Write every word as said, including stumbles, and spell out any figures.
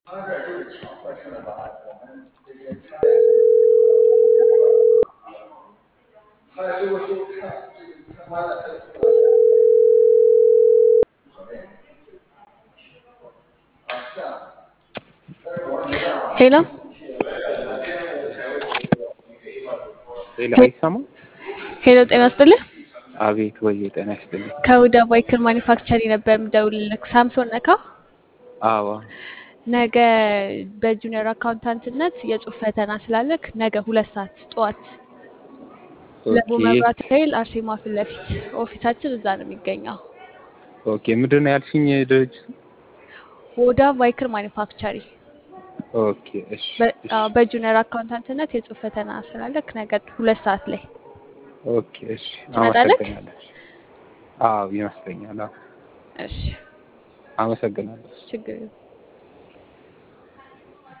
ሄሎ ሌላ ሄ- አይሰማም? ሄሎ ጤና ይስጥልኝ። አቤት ወይ ጤና ይስጥልኝ። ከሁዳ ባይክል ማኒፋክቸሪንግ ነበር የምደውልልህ። ሳምሶን ነካ። አዎ ነገ በጁኒየር አካውንታንትነት የጽሁፍ ፈተና ስላለክ ነገ ሁለት ሰዓት ጠዋት ለቡ ኦኬ መብራት ኃይል አርሴማ ፊት ለፊት ኦፊሳችን እዛ ነው የሚገኘው። ኦኬ። ምንድን ነው ያልሽኝ ድርጅት? ሁዳ ባይክል ማኒፋክቸሪንግ ኦኬ እሺ በ- እሺ አዎ፣ በጁኒየር አካውንታንትነት የጽሁፍ ፈተና ስላለክ ነገ ሁለት ሰዓት ላይ ኦኬ እሺ። ትመጣለክ? አመሰግናለሁ። አዎ ይመስለኛል። አዎ እሺ አመሰግናለሁ። ችግር የለም።